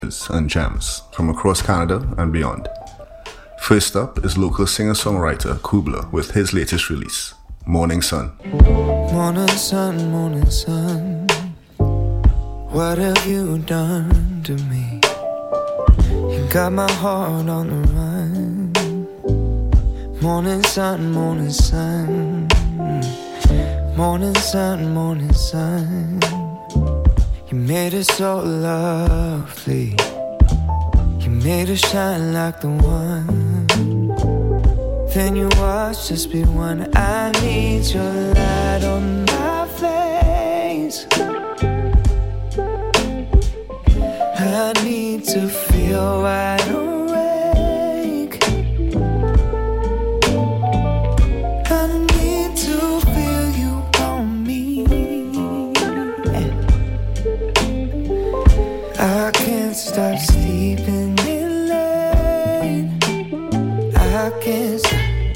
and gems from across Canada and beyond. First up is local singer-songwriter Kubla with his latest release, Morning Sun. Morning sun, what have you done to me? You got my heart on the run. Morning sun, morning sun, morning sun, morning sun. You made it so lovely. You made it shine like the one. Then you watched us be one. I need your light on my face. I need to feel wide awake. I need to feel you on me. I can't stop sleeping in late. I can't stop.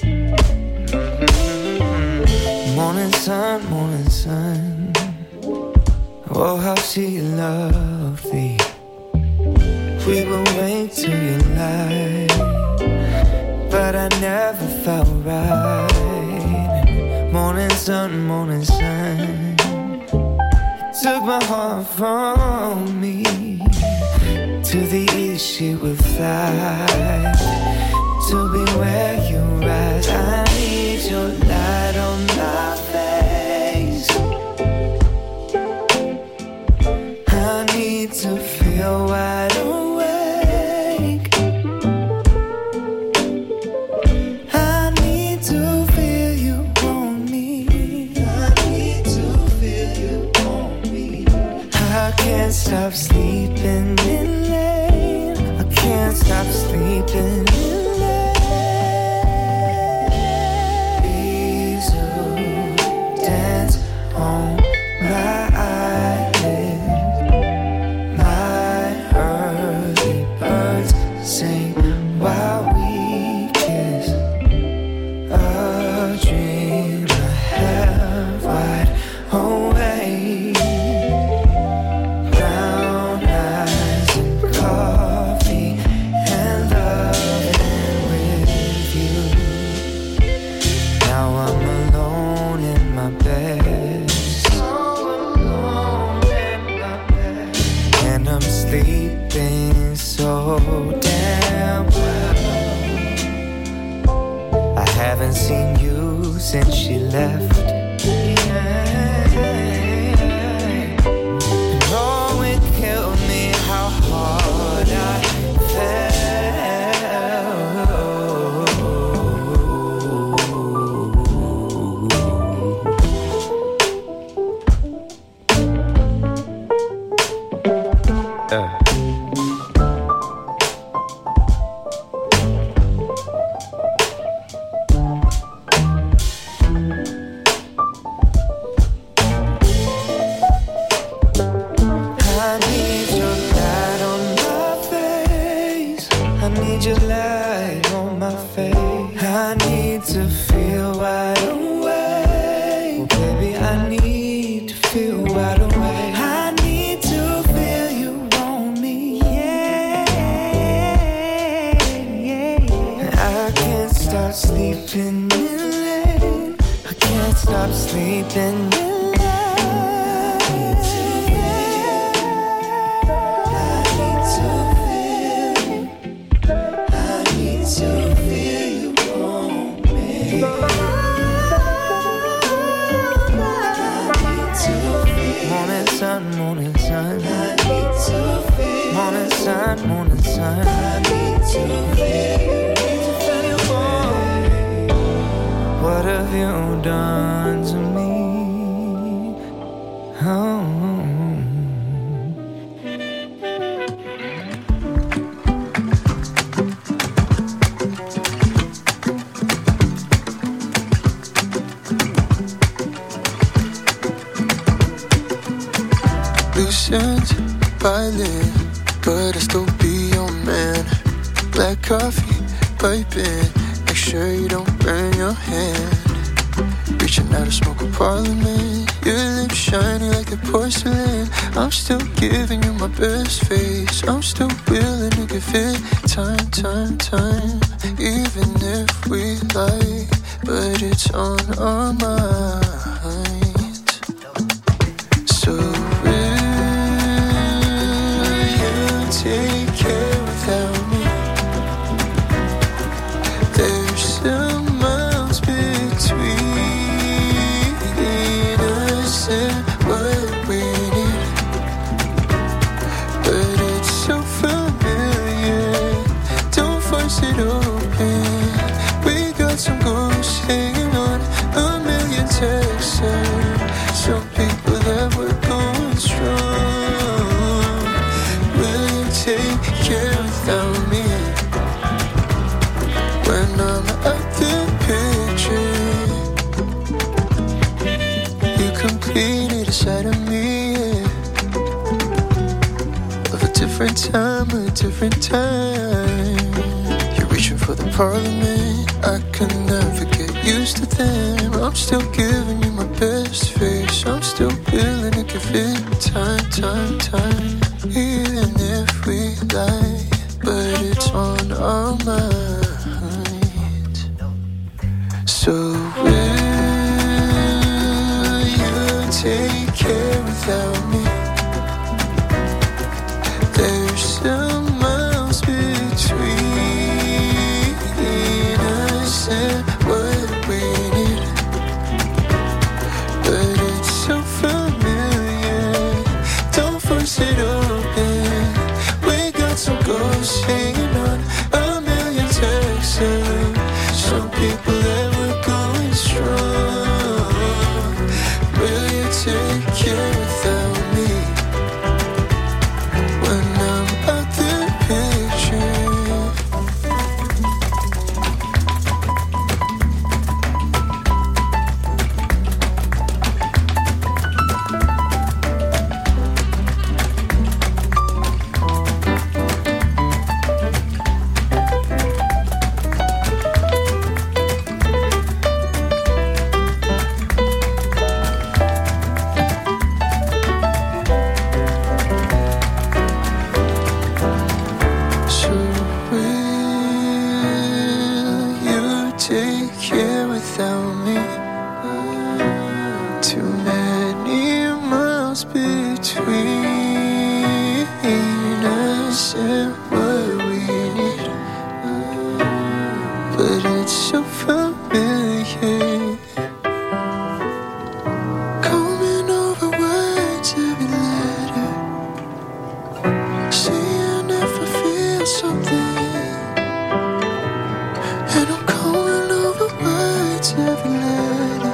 Morning sun. Oh, how she loved thee. We would wait till you lied, but I never felt right. Morning sun, took my heart from me. To the east she would fly, to be where you rise. I need your light on my face. I need to feel wide awake. I need to feel you on me. I need to feel you on me. I can't stop sleeping in late. I can't stop sleeping in late. Please dance on my eyelid. My early birds sing while we kiss. A dream I have wide awake. Brown eyes and coffee and loving with you. Now I'm alone in my bed. And I'm sleeping so damn well. I haven't seen you since she left. And oh, it killed me how hard I I need your light on my face. I need your light on my face. I need to feel wide awake. Oh, baby, I need to feel wide awake. I need to feel you on me. Yeah. I can't stop sleeping in late. I can't stop sleeping in late. Morning sun, I need to feel. Morning sun, I need to feel. What have you done to me? Oh. Loose ends, violin, but I still be your man. Black coffee, piping, make sure you don't burn your hand. reaching out to smoke a parliament. Your lips shiny like the porcelain. I'm still giving you my best face. I'm still willing to give it time, time, time. Even if we lie, but it's on our minds. So will you take care without me? There's some miles between us and what we need, but it's so familiar. Don't force it open. We got some ghosts hanging on a million texts. Some people that were going strong. Will you take care without me? When I'm out the picture, you completed a side of me, yeah. Of a different time, a different time. You're reaching for the parliament. I can never get used to them. I'm still giving you my best face. I'm still willing to give it time, time, time. Even if we lie, but it's on our minds. So will you take care without me? There's some miles between us and what we need, but it's so familiar. Don't force it open. We got some ghosts hanging on a million texts. Some people that were going strong. Will you take care without me? When I'm out the picture. So will you take care without me? Too many miles between us and what we need, but it's so familiar. Coming over words every letter. Seeing if I feel something, and I'm coming over words every letter.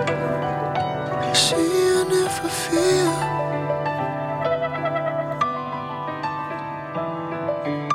Seeing if I feel.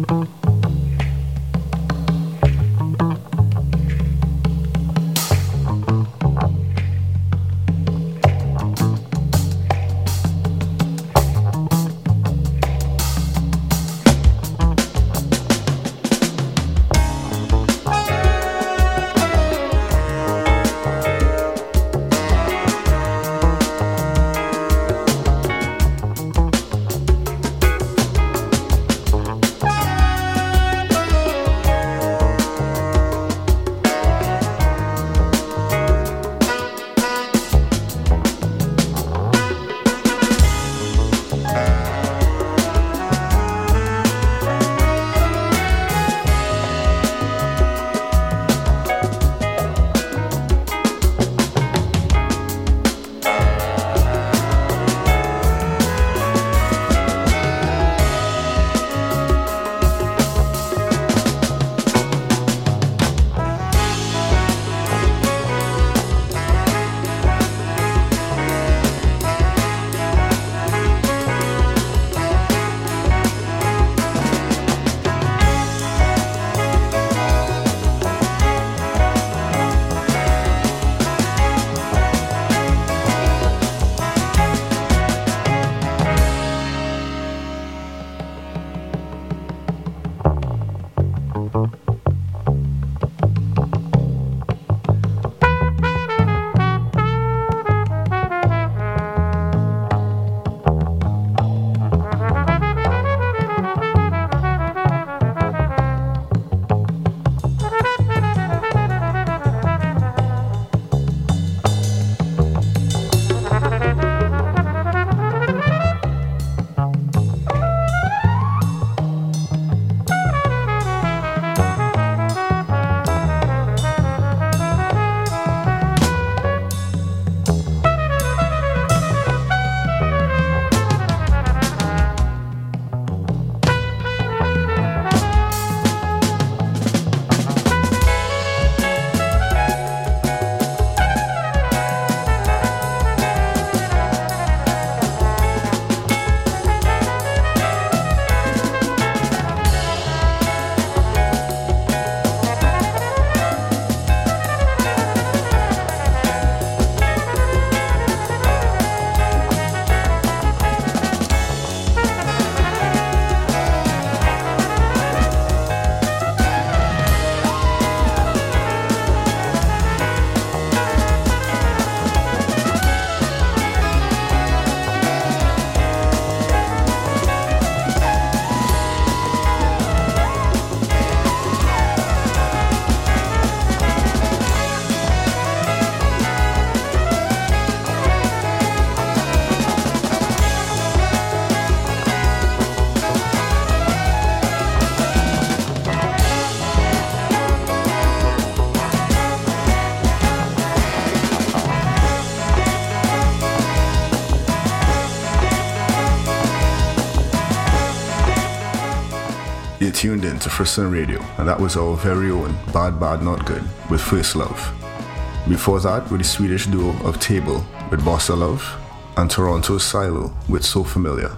You tuned in to Frisson Radio, and that was our very own Bad Bad Not Good with First Love. Before that, with the Swedish duo of Table with Bossa Love and Toronto's Silo with So Familiar.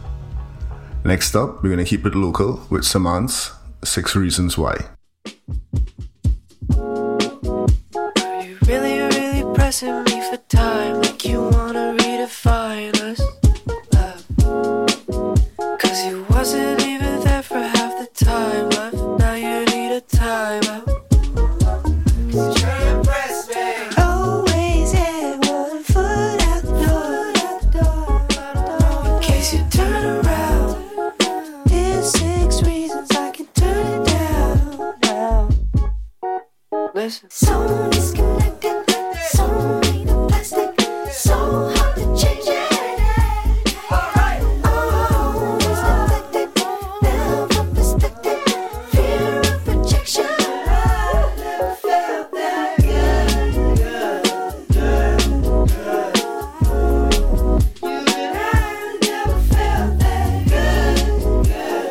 Next up, we're going to keep it local with Samant's 6 Reasons Why. Are you really, really pressing me for time, like you wanna redefine us? Cause you wasn't even there for half the time left. Now you need a timeout. Cause you're trying to impress me. Always had one foot out the door. In case you turn around, here's 6 reasons I can turn it down now. Listen. So disconnected, so made of plastic, so hard to change it.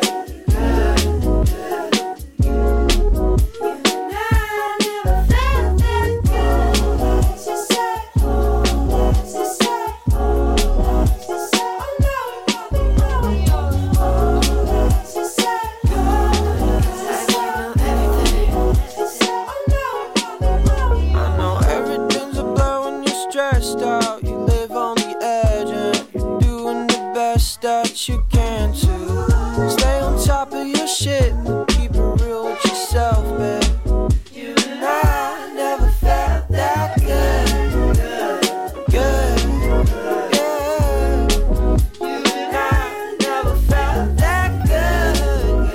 Felt shit, keep it real with yourself, man. You and I never felt that good. Good. Yeah. You and I never felt that good.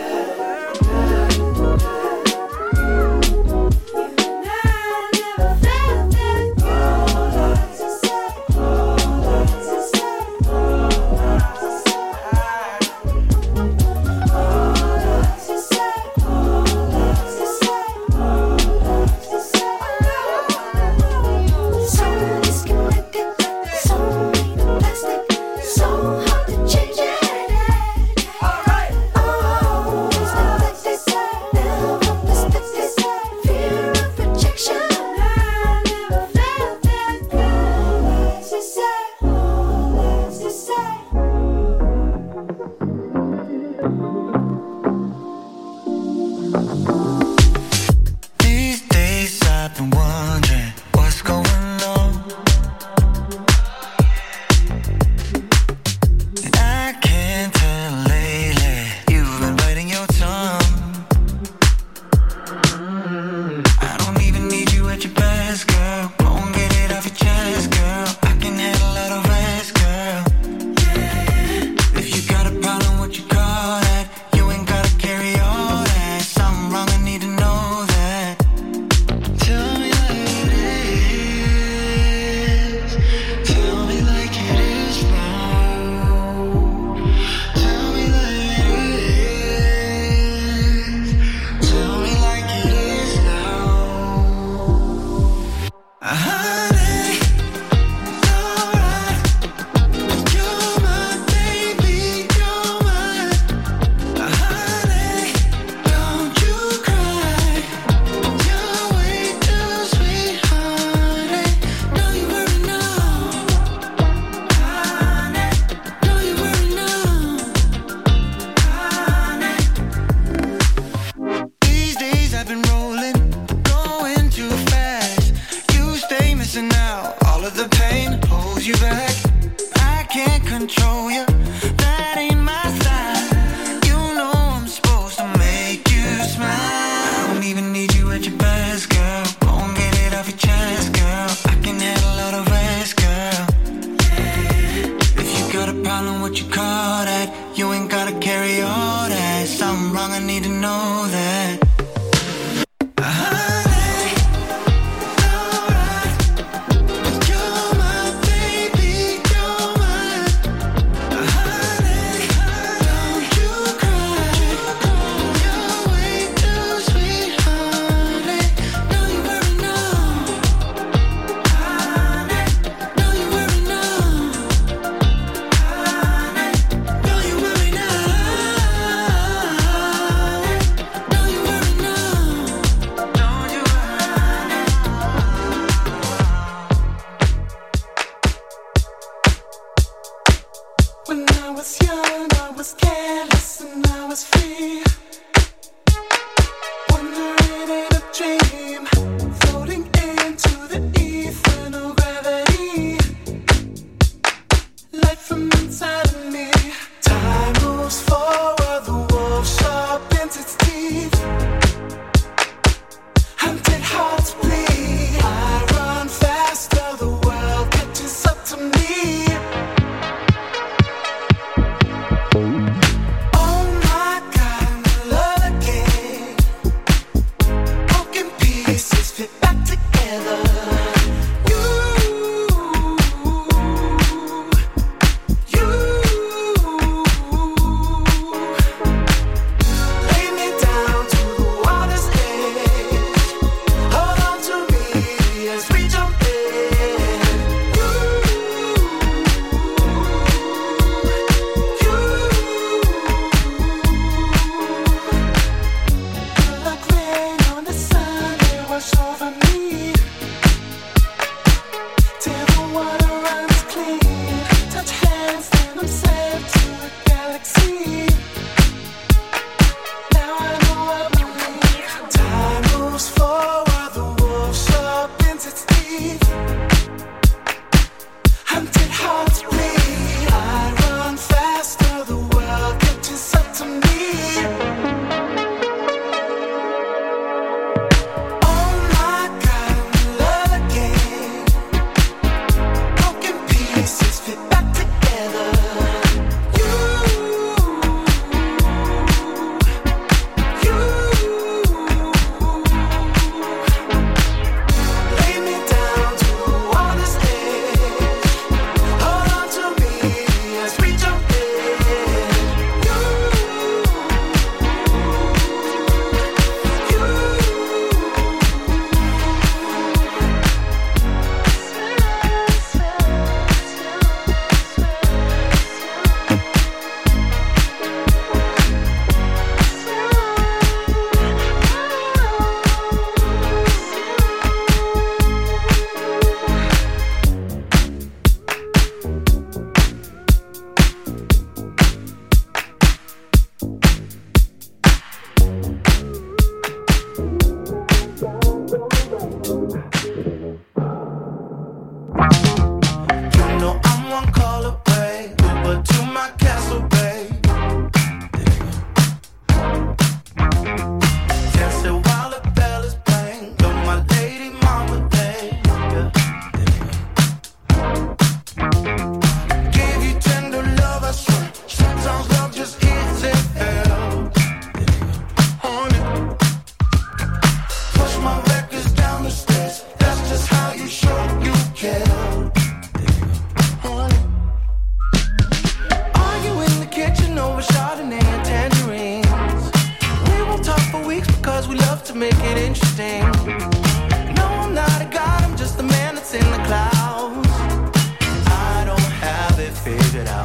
to make it interesting. No, I'm not a god, I'm just the man that's in the clouds. I don't have it figured out.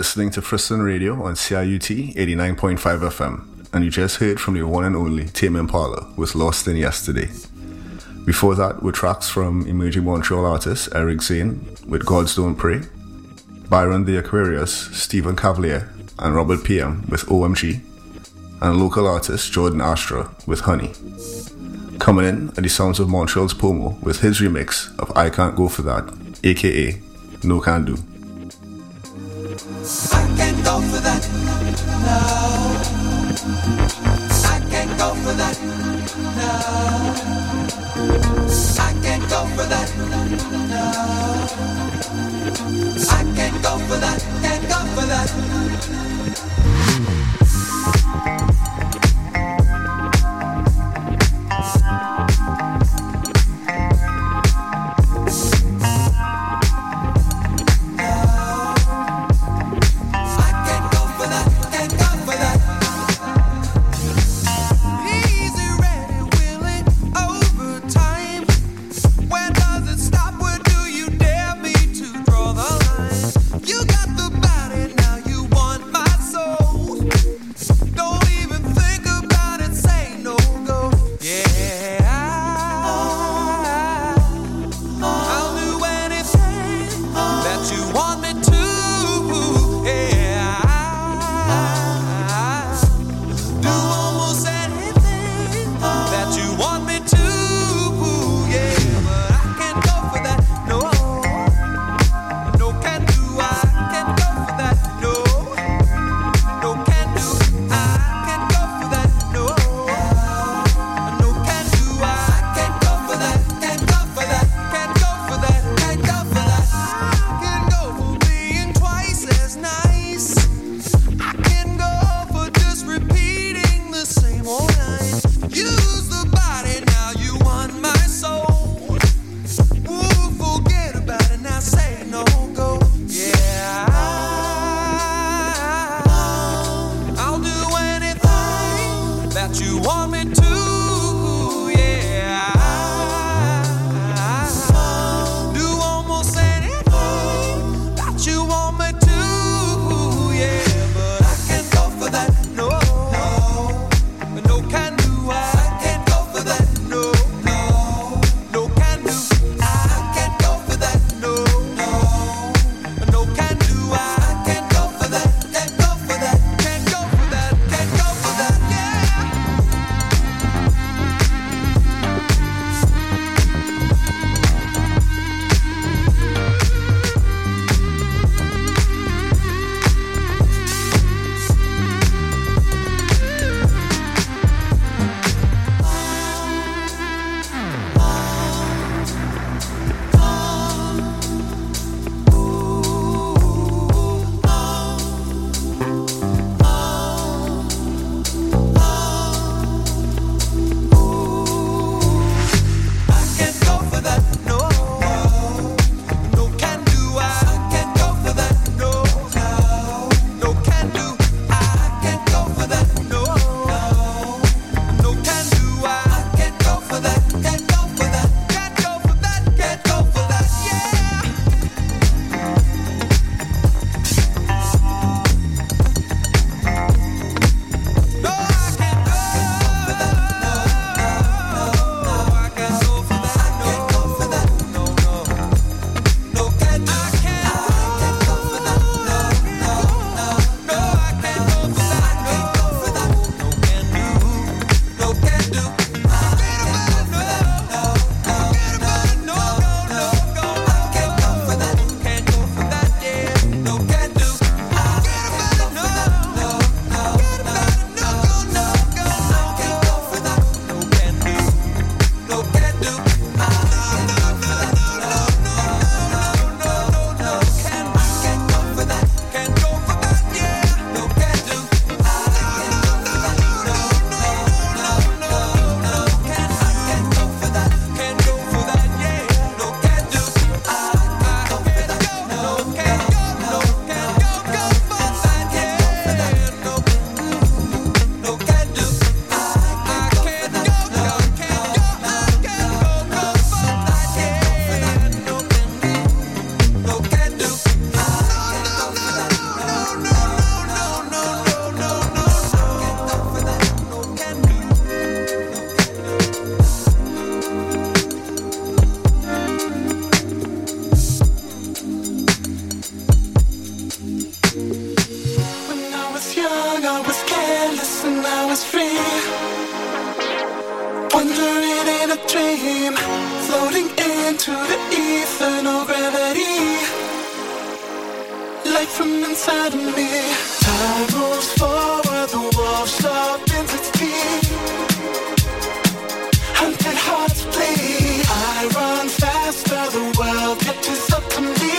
listening to Frisson Radio on CIUT 89.5 FM, and you just heard from the one and only Tame Impala with Lost in Yesterday. Before that were tracks from emerging Montreal artist Eric Zane with Gods Don't Pray, Byron the Aquarius, Stephen Cavalier, and Robert PM with OMG, and local artist Jordan Astra with Honey. Coming in are the sounds of Montreal's Pomo with his remix of I Can't Go For That, aka No Can Do. I can't go for that, no. I can't go for that, no. I can't go for that, no. I can't go for that, can't go for that. No. was free, wandering in a dream, floating into the ether, no gravity, light from inside of me. Time moves forward, the wall sharpens its teeth, hunted hearts bleed. I run faster, the world catches up to me.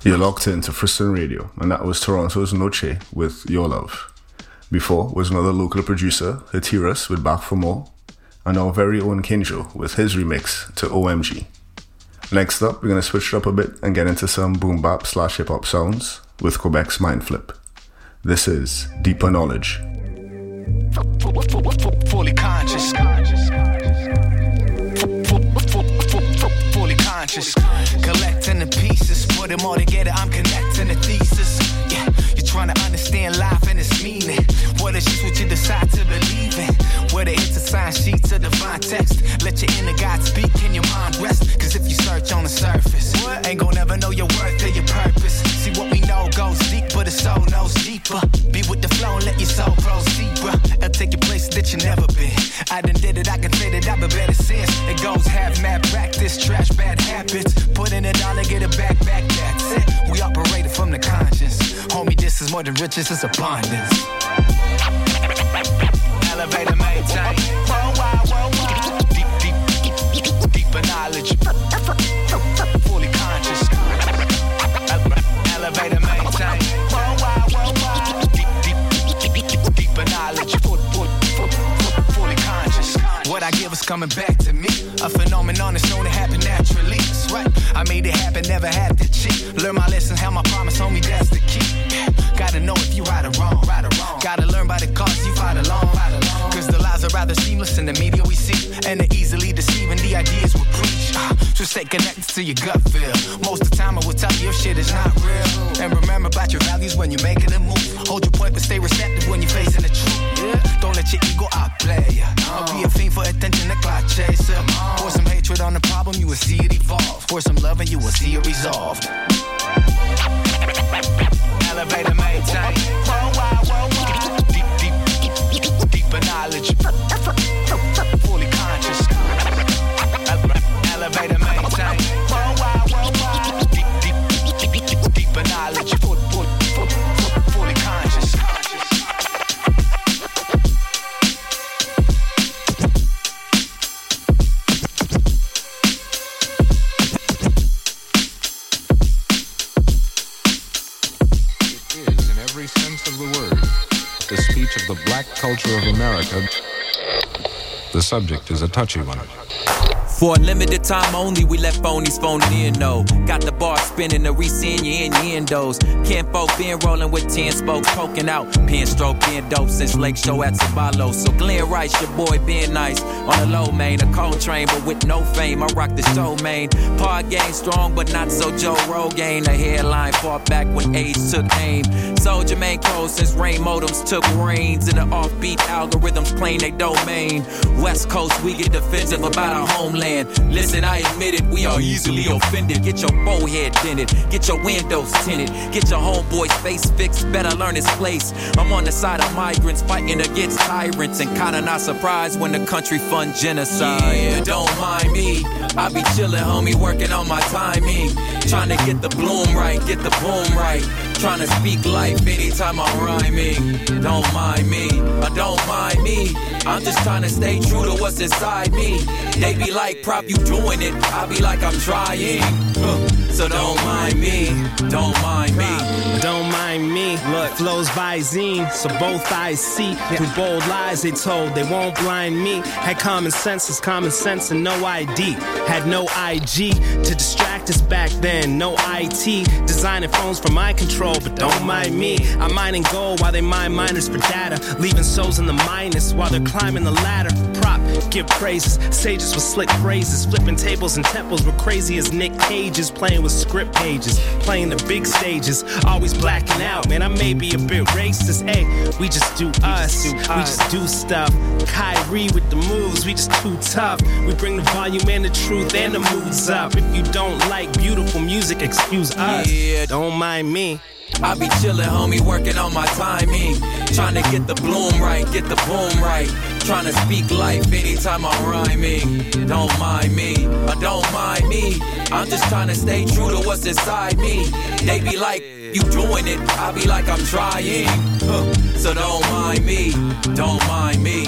You're locked into Frisson Radio, and that was Toronto's Noche with Your Love. Before was another local producer, Hatiras with Back for More, and our very own Kinjo with his remix to OMG. Next up, we're going to switch it up a bit and get into some boom bap / hip hop sounds with Quebec's Mind Flip. This is Deeper Knowledge. Fully conscious. Fully conscious. Collecting the pieces, put them all together, I'm connecting the thesis. Yeah, you're trying to understand life and its meaning. What is just what you decide to believe in? Whether it's a sign sheets or divine text, let your inner God speak and your mind rest. Cause if you search on the surface, ain't gon' never know your worth or your purpose. See what we know goes deep, but the soul knows deeper. Be with the flow and let your soul proceed, bruh. It'll take you places that you never been. I done did it, I can say that I've been better since. It goes half mad practice, trash bad habits. Put in $1, get it back, that's it. We operated from the conscience. Homie, this is more than riches, it's abundance. Elevate and maintain. Worldwide. Deeper knowledge. Fully conscious. Elevate and maintain. Worldwide. Deeper knowledge. Fully conscious. What I give is coming back to me. A phenomenon that's known to happen naturally. That's right. I made it happen, never had to cheat. Learn my lesson, have my promise, homie, that's the key. Gotta know if you right or wrong. Gotta learn by the cause you fight along. Cause the lies are rather seamless in the media we see. And they're easily deceiving the ideas we preach. So stay connected to your gut feel. Most of the time I will tell you if shit is not real. And remember about your values when you're making a move. Hold your point but stay receptive when you're facing the truth. Don't let your ego outplay ya. I'll be a fiend for attention, a clock chaser. Pour some hatred on the problem, you will see it evolve. Pour some love and you will see it resolved. Elevate and maintain. Worldwide. Deeper knowledge. Fully conscious. Elevate and maintain. Worldwide. Deeper knowledge. Fully conscious. The speech of the black culture of America. The subject is a touchy one. For a limited time only, we let phonies phone it in, no. Got the bar spinning, the re-seeing your innuendos. Can't folk been rolling with 10 spokes poking out. Pen stroke being dope since Lake Show at Sabalo. So Glenn Rice, your boy being nice. On the low main, a cold train, but with no fame. I rock the show main. Pod game strong, but not so Joe Rogan. The headline fought back when AIDS took aim. So Jermaine Cole since rain modems took reins. And the offbeat algorithms claim they domain. West Coast, we get defensive about our homeland. Listen, I admit it, we are easily offended. Get your forehead dented, get your windows tinted, get your homeboy's face fixed, better learn his place. I'm on the side of migrants fighting against tyrants, and kinda not surprised when the country fund genocide. Yeah, don't mind me, I be chillin', homie, working on my timing. Trying to get the bloom right, get the boom right. Trying to speak life anytime I'm rhyming. Don't mind me, don't mind me. I'm just trying to stay true to what's inside me. They be like, prop, you doing it. I be like, I'm trying. So don't mind me, don't mind me. Don't mind me. Look, flows by zine, so both eyes see. Through bold lies they told, they won't blind me. Had common sense and no ID. Had no IG to distract us back then. No IT, designing phones for my control, but don't mind me. I'm mining gold while they mine miners for data. Leaving souls in the minus while they're climbing the ladder. Prop, give praises, sages with slick phrases. Flipping tables and temples were crazy as Nick Cage's. Playing with script pages, playing the big stages. Always blacking out, man, I may be a bit racist. Hey, we just do us, we just do stuff. Kyrie with the moves, we just too tough. We bring the volume and the truth and the moods up. If you don't like beautiful music, excuse us. Yeah, don't mind me. I be chillin', homie, working on my timing. Trying to get the bloom right, get the boom right. Trying to speak life anytime I'm rhyming. Don't mind me, don't mind me. I'm just trying to stay true to what's inside me. They be like, you doing it, I be like, I'm trying. So don't mind me, don't mind me.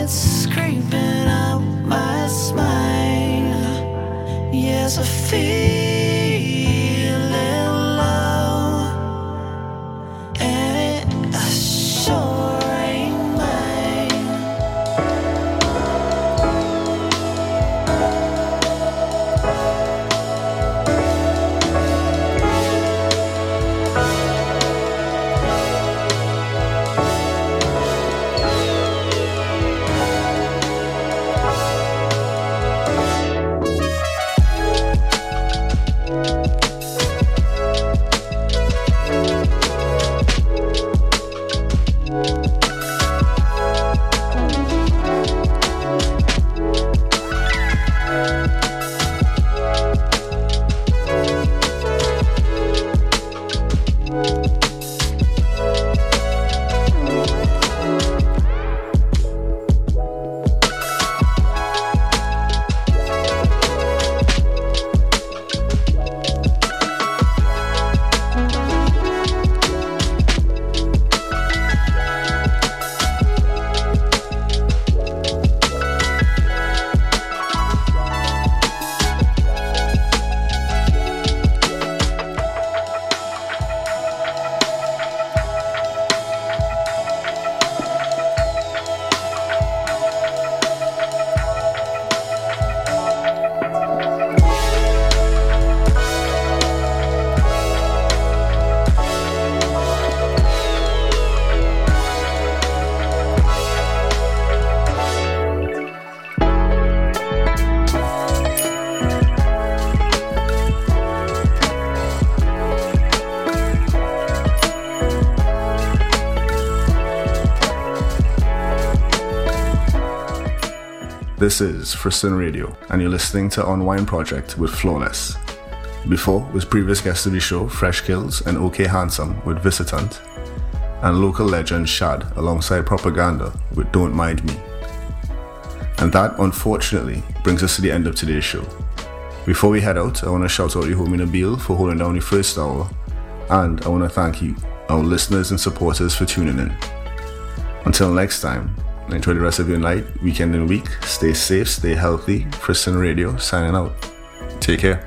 it's creeping up my spine. Yes, I feel low, and it sure ain't mine. This is Frisson Radio, and you're listening to Unwind Project with Flawless. Before was previous guests of the show, Fresh Kills and OK Handsome with Visitant, and local legend Shad alongside Propaganda with Don't Mind Me. And that, unfortunately, brings us to the end of today's show. Before we head out, I want to shout out your homie Nabil for holding down the first hour, and I want to thank you, our listeners and supporters, for tuning in. Until next time, enjoy the rest of your night, weekend and week. Stay safe, stay healthy. Frisson Radio signing out. Take care.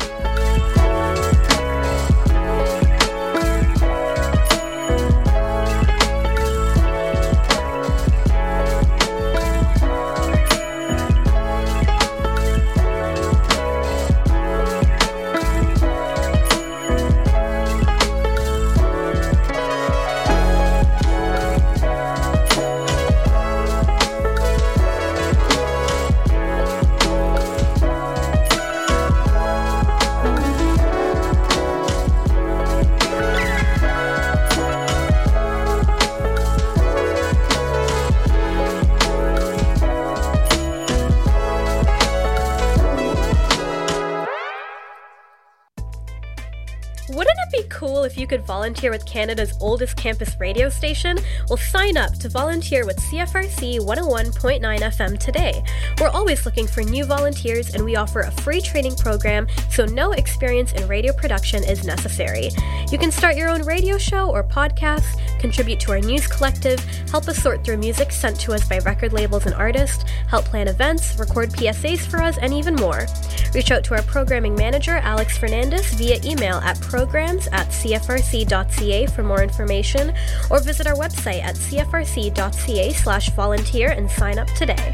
If you could volunteer with Canada's oldest campus radio station, well, sign up to volunteer with CFRC 101.9 FM today. We're always looking for new volunteers, and we offer a free training program, so no experience in radio production is necessary. You can start your own radio show or podcast, contribute to our news collective, help us sort through music sent to us by record labels and artists, help plan events, record PSAs for us, and even more. Reach out to our programming manager, Alex Fernandez, via email at programs@cfrc.ca for more information, or visit our website at cfrc.ca/volunteer and sign up today.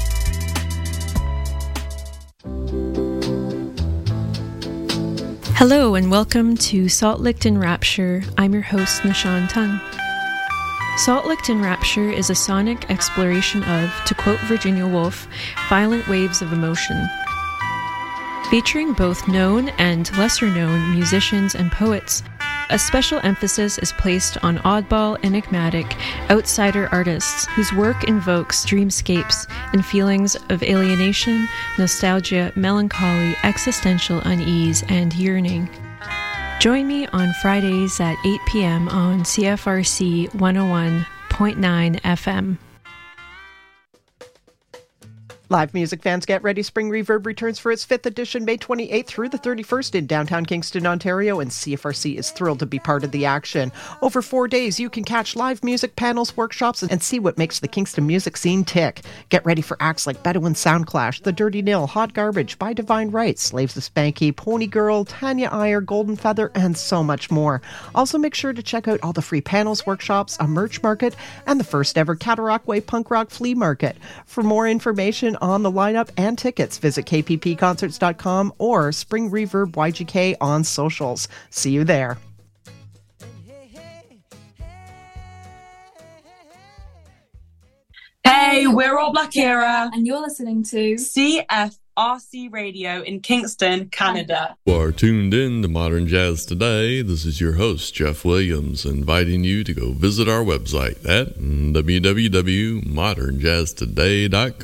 Hello and welcome to Salt Licked in Rapture. I'm your host, Nishan Tung. Salt Licked in Rapture is a sonic exploration of, to quote Virginia Woolf, violent waves of emotion. Featuring both known and lesser-known musicians and poets, a special emphasis is placed on oddball, enigmatic, outsider artists whose work invokes dreamscapes and feelings of alienation, nostalgia, melancholy, existential unease, and yearning. Join me on Fridays at 8 p.m. on CFRC 101.9 FM. Live music fans, get ready. Spring Reverb returns for its 5th edition May 28th through the 31st in downtown Kingston, Ontario, and CFRC is thrilled to be part of the action. Over 4 days, you can catch live music panels, workshops, and see what makes the Kingston music scene tick. Get ready for acts like Bedouin Soundclash, The Dirty Nil, Hot Garbage, By Divine Rights, Slaves of Spanky, Pony Girl, Tanya Iyer, Golden Feather, and so much more. Also, make sure to check out all the free panels, workshops, a merch market, and the first ever Cataract Way Punk Rock Flea Market. For more information on the lineup and tickets, visit kppconcerts.com or Spring Reverb YGK on socials. See you there. Hey, we're all Black Era, and you're listening to CFRC Radio in Kingston, Canada. You are tuned in to Modern Jazz Today. This is your host, Jeff Williams, inviting you to go visit our website at www.modernjazztoday.com.